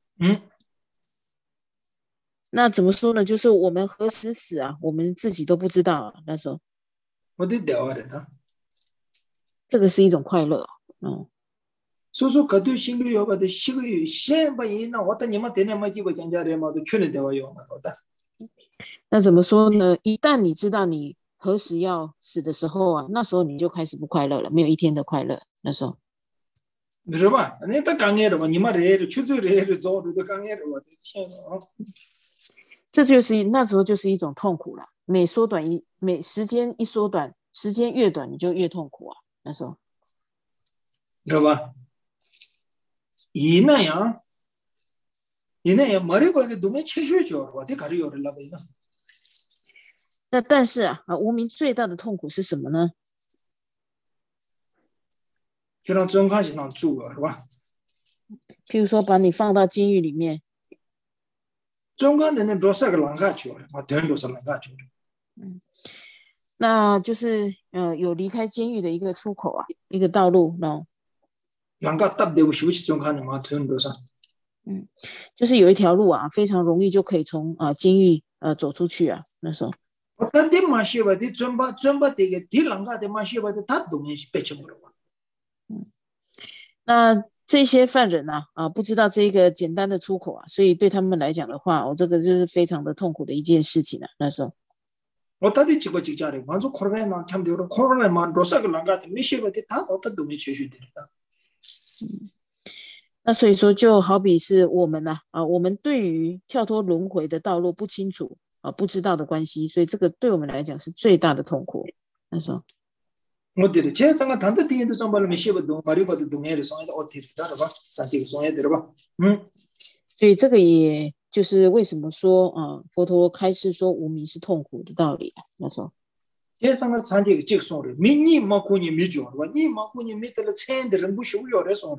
那怎么说呢？就是我们何时死我们自己都不知道那时候。 어디 대화래다. 这个是一种快乐 소소 가지고 신기 요거도 시기 셴바이나 어떤 님만 되네 마지고 장자래마도 춘에 대화요 말거다. 那怎么说呢？一旦你知道你何时要死的时候那时候你就开始不快乐了，没有一天的快乐那时候。 그러봐. 아니 딱 강해로 뭐 니마레를 추주레를 저도 강해로 와. 这就是那时候就是一种痛苦了。每时间一缩短，时间越短你就越痛苦那时候。 그러봐. 이나야 말이 거기 동에 최초죠. 어디 가려를 라베나. 那但是无明最大的痛苦是什么呢？ 그런 정가지는 주어, 是吧？ 譬如说把你放到监狱里面， 정가는 로사가 랑가죠. 대한 로사 랑가죠. 那就是有离开监狱的一个出口一个道路 랑가 딱 되고 싶지 정가는 막 대한 로사. 就是有一条路非常容易就可以从监狱走出去那时候。 어떤 데 마시바디 좀바 되게 딜랑가데 마시바디 다 동에 빼쳐버려. 那这些犯人不知道这个简单的出口所以对他们来讲的话这个就是非常的痛苦的一件事情那时候。 어디지 찍고 찍자래. 먼저 코로나나 참 되고 코로나만 로사가 랑가데 미시바디 다 어떤 동에 최초되다. 那所以说就好比是我们我们对于跳脱轮回的道路不清楚不知道的关系，所以这个对我们来讲是最大的痛苦那时候。 어디를 제가 단도 뒤에도 좀 발로 미시바도 말이바도 동해를 송에서 어디를 들어봐. 산지가 송에 들어봐. 所以这个也就是为什么说佛陀开示说无明是痛苦的道理啊？那时候。 제상을 산지가 직송을 미니 마코니 미죠. 니 마코니 미들 챈데 ren不修了的说的。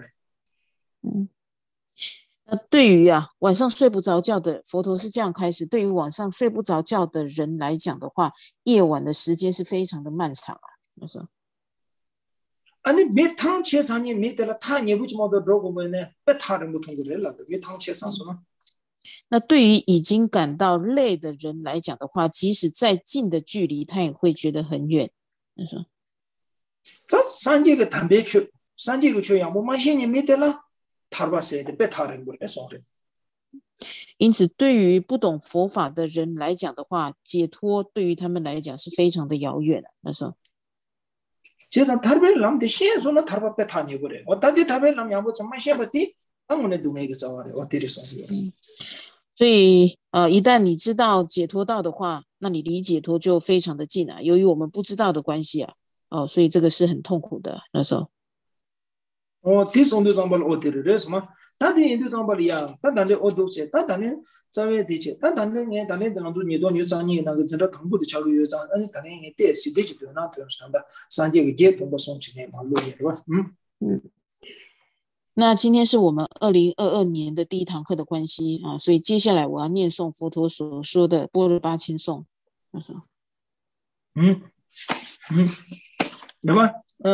那对于晚上睡不着觉的佛陀是这样开始，对于晚上睡不着觉的人来讲的话，夜晚的时间是非常的漫长啊。那时候。 아니 메탕 체상이 메들 타 예부지 모두 로고 뭐네 베타를 못 통과를 하다 메탕 체상소는 那对于已经感到累的人来讲的话，即使再近的距离，他也会觉得很远。你说， 这산지가 담배 주 산지가 주야 뭐 마신이 메들라 타르바세데 베타를 뭐 해서 그래. 因此，对于不懂佛法的人来讲的话，解脱对于他们来讲是非常的遥远的。那时候。 제가 다르벨 남데 시에서는 다르바 베타니 그래. 어디에 다르벨 남 야고 좀 마셔봤디? 아무네 두메게 자와래. 어디에서. 所以一旦你知道解脱道的话，那你离解脱就非常的近啊。由于我们不知道的关系所以这个是很痛苦的。那时候。 디송도 잠발 어디를 해서 막 다들 인도 잠발이야. 다들 어디서 다들 자외 되지. 다들 게 다들 나도 니도 뉴장이 나가 진짜 당부도 자료 요장 아니 다들 게 대시 되지도 나 그런다. 산지가 게 동바 송치네 말로에 봐. 那今天是我们2022年的第一堂课的关系所以接下来我要念诵佛陀所说的般若八千颂。那时候。 那么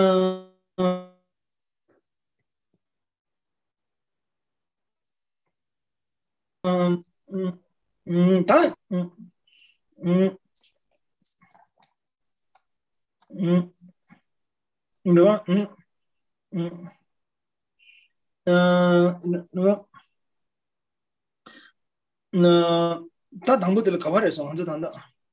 当다 당부들 가발에서 언제 단다.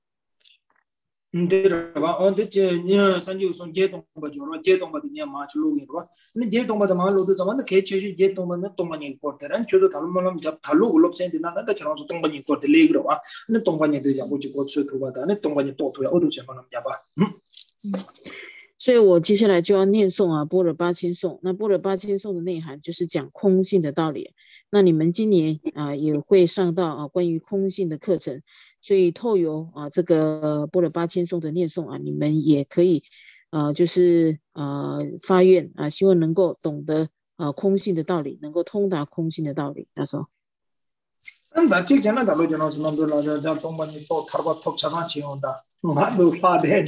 데라가 어디제 냐 산지우선 제동바 조로 제동바도 냐 마출로기로 근데 제동바도 마로도 자만데 개체지 제동바는 동반이 포터란 저도 달로만 잡 달로 글롭센데 나간다 저런 동반이 포터 레그로 와 근데 동반이 되자 뭐지 고츠 그거다네 동반이 또 도야 어디 제만 잡아 所以我接下来就要念诵般若八千颂。那般若八千颂的内涵就是讲空性的道理。那你们今年也会上到关于空性的课程，所以透由这个般若八千颂的念诵你们也可以就是发愿希望能够懂得空性的道理，能够通达空性的道理。那时候。 나 직전에 달로 전화 좀 남들라자 자 동반이 또 타르바 톡차가 지온다. 맞도 파대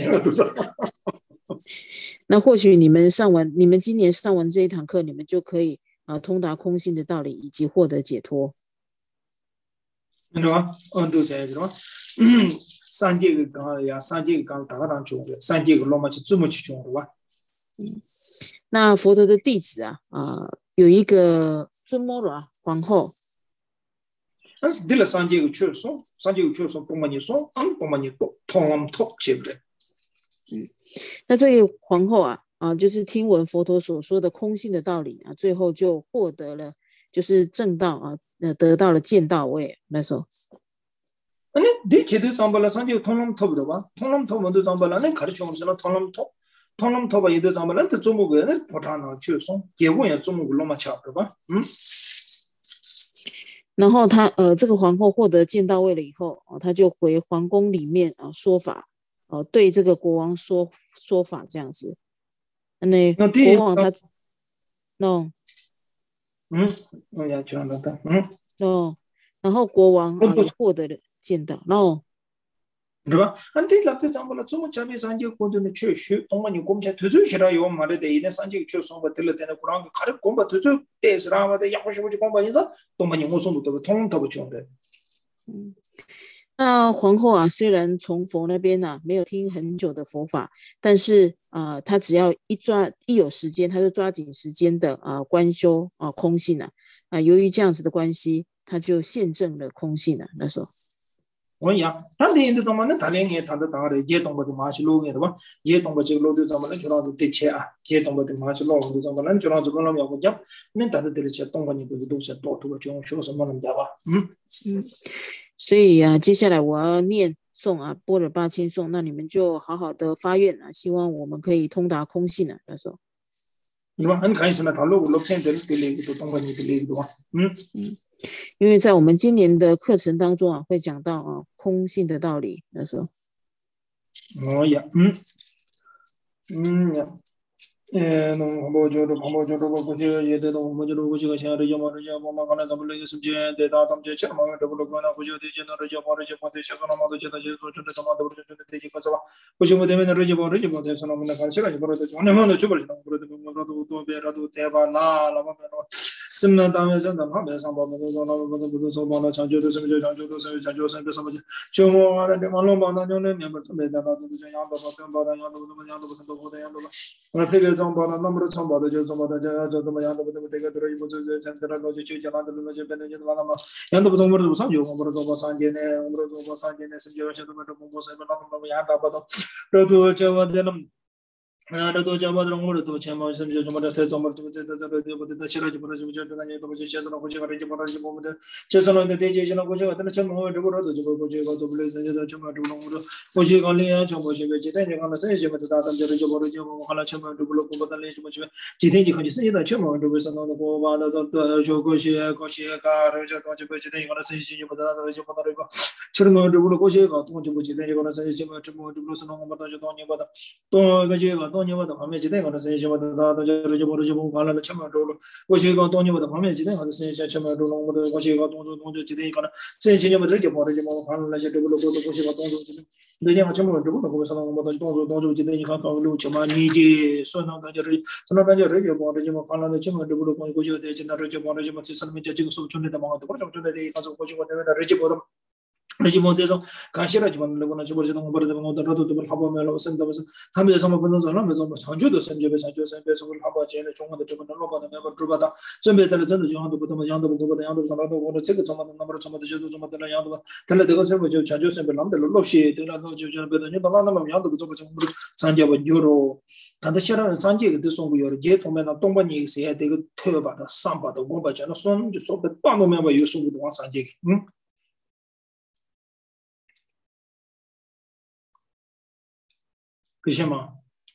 那或许你们今年上完这一堂课，你们就可以通达空性的道理，以及获得解脱。 对吧？都在是吧？三界个刚呀，三界个刚大当中的，三界个罗马是这么去中的吧？ 那佛陀的弟子有一个尊摩罗皇后。 但是，对了，三界个确说，东门你说，东门你多，通往托接不来。 那这个皇后就是听闻佛陀所说的空性的道理最后就获得了，就是正道得到了见道位。那时候。 아니, 네 제대로 잠발라 산지 통남 톱도 봐. 통남 톱도 잠발라네 가르쳐 오면서 통남 톱. 통남 톱아 얘도 잠발한테 좀 먹어야 보다나 주송. 예고야 좀 먹을로 맞춰 봐. 然后他这个皇后获得见到位了以后他就回皇宫里面说法对这个国王说法这样子。那国王他我也觉得然后国王也获得了见到是吧？安迪拉对咱们了，中国这边三界国度的确实，东方你公家推出起来有嘛的，一年三界确实我得了，但是古人看的公巴推出，但是啦，我的亚不是我去公巴，现在东方你我送都通都不穷的。 那皇后虽然从佛那边没有听很久的佛法，但是她只要一有时间，她就抓紧时间的观修空性由于这样子的关系，她就现证了空性那时候。 원이야. 단데 인도 동안은 달행에 단도 당하래. 예동바도 마시로게 봐. 예동바 지로도 잠을 저라도 대체야. 예동바도 마시로도 잠을 저라도 그놈 야고냐. 는 단도 들이체 동반이도 도시 또 좀 쇼서 뭐는 잡아. 所以接下来我要念诵般若八千颂，那你们就好好的发愿希望我们可以通达空性那时候。 한 가이스나 달로 롭센들 들리기도 동반이 들리기도 와. 因为在我们今年的课程当中啊，会讲到啊空性的道理，那时候。 哦呀，呀。我觉得，我估计也得懂，我觉得估计个现在这些嘛，我们刚才咱们那个时间，对他们这钱嘛，这不都可能估计得见到这些嘛，这些可能嘛，都觉得就是说，这他妈都不是觉得这几个是吧？估计我这边的这些嘛，这是那么那看起来就不是，我那么的去不了，不是我说都别说都对吧？那么什么单位上的旁边上班，不都说嘛，那长久的什么就长久的什么就我那这网络嘛，那就那面不特别的，那这个样子吧，跟包的样子，怎么样子，不是都样子吧？那这个装包的，那么多装包的就装包的，就怎么样的，不怎么这个都是一步就现在那就讲那那就变成就完了嘛。样都不装，我都上去，我们都做3件呢，我们都做3件呢，甚至有些都没做，我什么那么样打不到，这都叫我的那。这都叫我的我的都钱嘛，甚至什么的太早嘛，这不得起来就不能就那些东西介绍了过去，这就不能就我们的介绍了的介绍了过去，但是钱嘛，这个就不过去个，做不了，人家钱嘛，这个我的过去讲连全部去个，今天就讲了这些嘛，他们就不了，就我看了钱嘛，这不了，我们连什么去，今天就看你生意的钱嘛，这不是那个我把那就过去个，这些东西不今天讲了生意就不得就不得这个，其实嘛，这不了过去个，东西不今天就讲了生意嘛，这不是那我们就当年不得，当个这个当年我的方面今天讲了生意嘛，大家这不看了钱嘛，这了，过去个当年我的方面今天讲了生意钱嘛，这了我的过去个动作今天讲了生意钱嘛，这就跑我看了那些这不了过去个动作今天。那天我全部这不能够说我们动作记得你看搞6、7嘛，你这说那大家这帮这么看了那全部这不能过去的，现在这帮这么其实那么这个手中的嘛，都不是中的的，看着过去我那边的这帮的。这么这种刚起来就把那个那就不知道我把这个我都不好不没了，甚至不是他们在上面不能说那么长久的升级上就升别是好不建的中国的这个老板的没有主办的准备的了真的就样都不怎么样都不的样都上到我的这个怎么那么怎么的就怎么的那样的吧他那这个什么就全就升别那么的老些对了就别的你到那么样都不怎么我们参加不就了他的现在三届的送过有的街头面那东北你谁这个特把的上把的我把讲的送就说的半路面吧有送过的往三届可行吗？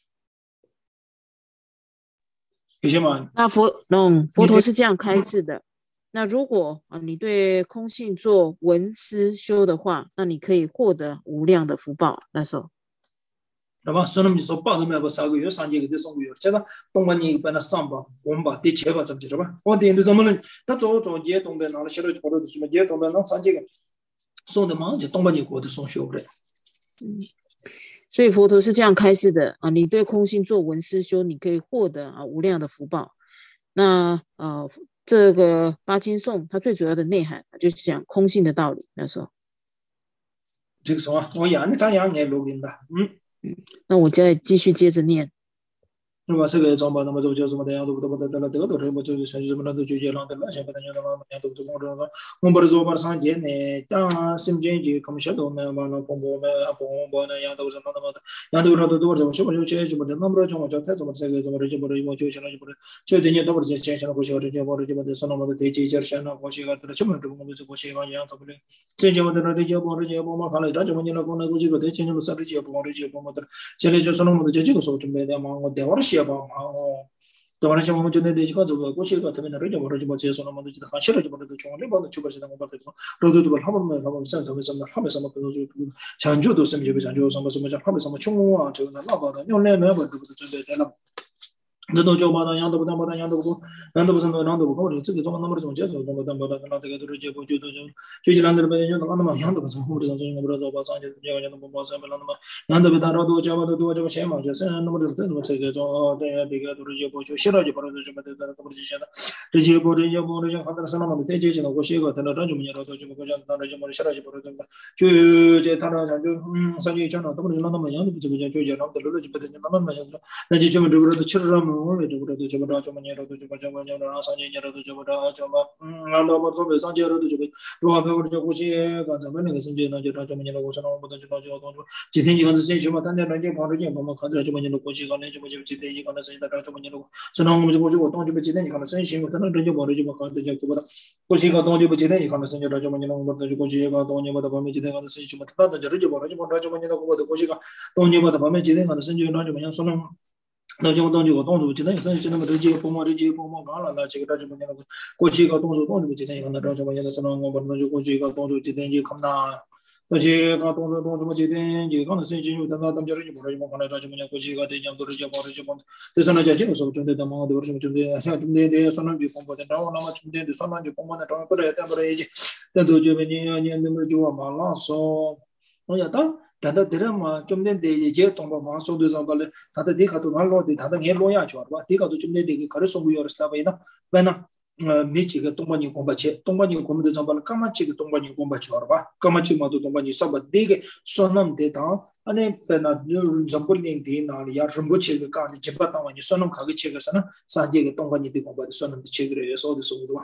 可行吗？ 那佛陀是这样开示的。那如果你对空性做闻思修的话，那你可以获得无量的福报。那时候， 那么说那么就说报都没有3个月3节给他送过月，这个东北你把那3把5把第7把怎么知道吧？我点的怎么能？他做节东北拿了写了过的什么节东北那3节个送的嘛，就东北你过的送修不了。 所以佛陀是这样开示的啊，你对空性做闻思修，你可以获得无量的福报。那这个8经颂它最主要的内涵就是讲空性的道理。那时候， 这个什么？我养的刚养也录音的， 那我再继续接着念。 那么这个装包那么就什么的样都不得了，这个都是我就是什么都就这样的了，现在大家那么样都这么着了。我们做把3节呢，当心间就可能晓得没有嘛，那公布那样都是那么的，样都是都什么就这就不得，那么就我就太怎么这个怎么就不得，我就想了就不得，就等你都不得钱想过去，这就不得说那么的对这些想那过去个，这什么这我们这过去个样都不得，这就我的这就我看了，这就我那过那过去个对钱就3节不我的，现在就说那么的这个时候准备的嘛，我电话的。当然，像我们就那这个这个过去个特别那就不是就接受了嘛，就看起来就不是从那帮的去不是那我把这个，都他们上他们什么可能说长久都是没有长久什么他们什么穷啊，这个那把的用来不是准备的了。这都叫把它养都不当，把它养都不生，养都不好，这个怎么那么种接受，怎么当把它那这个都是结果就让这边养都那么养都不成，或者说我不知道把上去这个养都不保证，不让那么养都被打扰都叫把都多这个钱嘛，就是那么那么这个种这个都是结果就写了就把它这么的都不是写的，这结果就看到是那么的对接了，我写个，他那这就没了，都就不讲，那就没写了就把它这个就这他那就上去讲了，都不能那么养都不这个讲就讲那么的了就不得那么养了，那就这么这个其实我们这个都就不着，就么年了都就把这么年了，3年了都就不着，就么按照我准备3节了都就被，如果我就过去刚才那个3节那就这么年了，我说那我们就到就到今天一个是谁去嘛？当年人家跑着进，我们看着这么年了过去，可能就不就今天一个那谁在这么年了，所以我们就过去我当就不今天你看到谁行，可能人家跑着就不看着就不得，过去一个当就不今天你看到谁就这么年了，我们就过去一个当年把他旁边今天看到谁去嘛？他那就跑着就跑着这么年了，我们过去一个当年把他旁边今天看到谁就那就么样说了。 那就动作动作简单有算是那么这些波毛干了那这个这么样过去一个动作简单有那这么样的这种我们就过去一个动作简单就看到那些个动作简单就看到是进入到咱们就是不是看到这么样过去一个对讲都是这是那这个时候准备的嘛都是准备像准备的算就风波的然后那么准备的算就风波的然后不是但不是但都就你那么就嘛了说我要当다다 드라마 좀 된데 이제 동바 마소도 잡발레 다다 디카도 말로데 다다 게 로야 줘봐 디카도 좀 된데 가르소 무여스다 바이나 바나 미치가 동바니 공바체 동바니 공부도 잡발 까마치가 동바니 공바 줘봐 까마치 마도 동바니 sabba 되게 소놈 데다 아니 베나 점불링 디나리 야 rum부치가 까니 집바타마니 소놈 가게 체가서나 사제가 동바니 디 공바도 소놈 체그래 소도 소도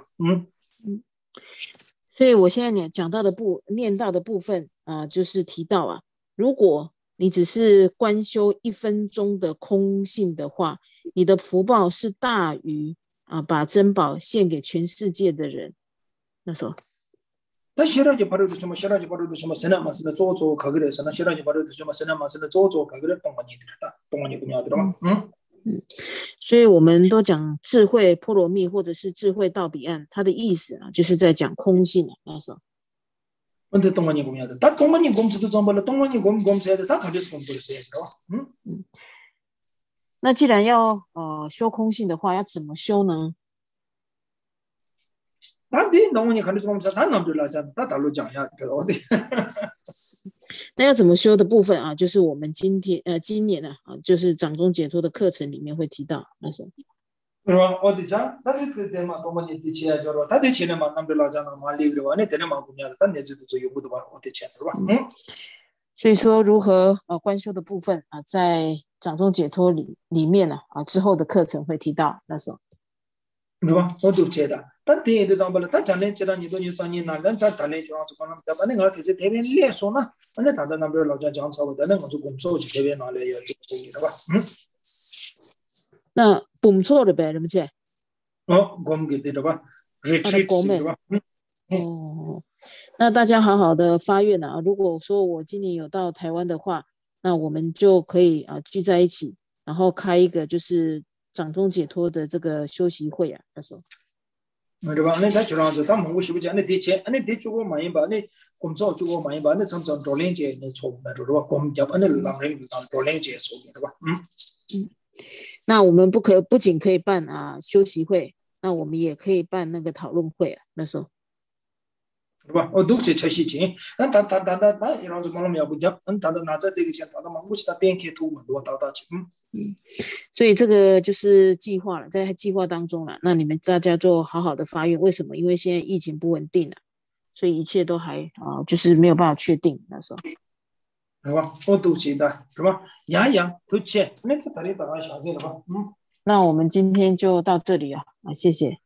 所以我现在讲到的念到的部分就是提到如果你只是观修1分钟的空性的话，你的福报是大于把珍宝献给全世界的人。那时候， 但시라지 바로도 좀 시라지 바로도 좀 세나마스는 조조 가그래서나 시라지 바로도 좀 세나마스는 조조 가그래 동반이 들었다. 동반이 그냥 들어. 所以我们都讲智慧波罗蜜或者是智慧到彼岸，它的意思就是在讲空性那时候。 근데 동반이 공해야 돼. 다 동반이 공수도 전발로 동반이 공해야 돼. 다 가져서 공부했어야 돼. 那既然要修空性的话，要怎么修呢？ 근데 동반이 가져서 공부해서 다 남들라잖아. 다 달로讲야 돼. 어디? 那要怎么修的部分就是我们今年就是掌中解脱的课程里面会提到那时候。 그럼 어디자? 다들 그때만 동반이 뒤치야 저러. 다들 지내만 남들라잖아. 말리 그러고 안에 되는만 보면 다 내주도 저 요구도 봐. 어디치야 봐. 所以说如何观修的部分在掌中解脱里面之后的课程会提到那时候。 그럼 어디치다. 다 대에도 잠발 다 잘내지라 니도 니상이 나간 다 달래줘서 그러면 다반에 가 계속 대변에 소나 안에 다들 남들라자 장사보다는 먼저 공소지 대변 나래야 지고기라 봐. 那补错了呗，对不对？ 공게 되더라. retreat 吧。 那大家好好的发愿如果说我今年有到台湾的话，那我们就可以聚在一起，然后开一个就是掌中解脱的这个修习会那时候。 对吧？那他就让他们我是不是讲那提前，那提出过买一把，那工作就过买一把，那常常做连接那错，那对吧？我们要把那两人做连接错，对吧？ 那我们不仅可以办修习会，那我们也可以办那个讨论会那时候。 对吧？都是这事情。他，然后就讲了没有不讲，他拿着这个钱，他忙不起，他点开图嘛，对吧？到去。 所以这个就是计划了，在计划当中了。那你们大家就好好的发愿，为什么？因为现在疫情不稳定所以一切都还就是没有办法确定那时候。 对吧？我都记得，是吧？样样都切，那个大家想起了吧？ 那我们今天就到这里谢谢。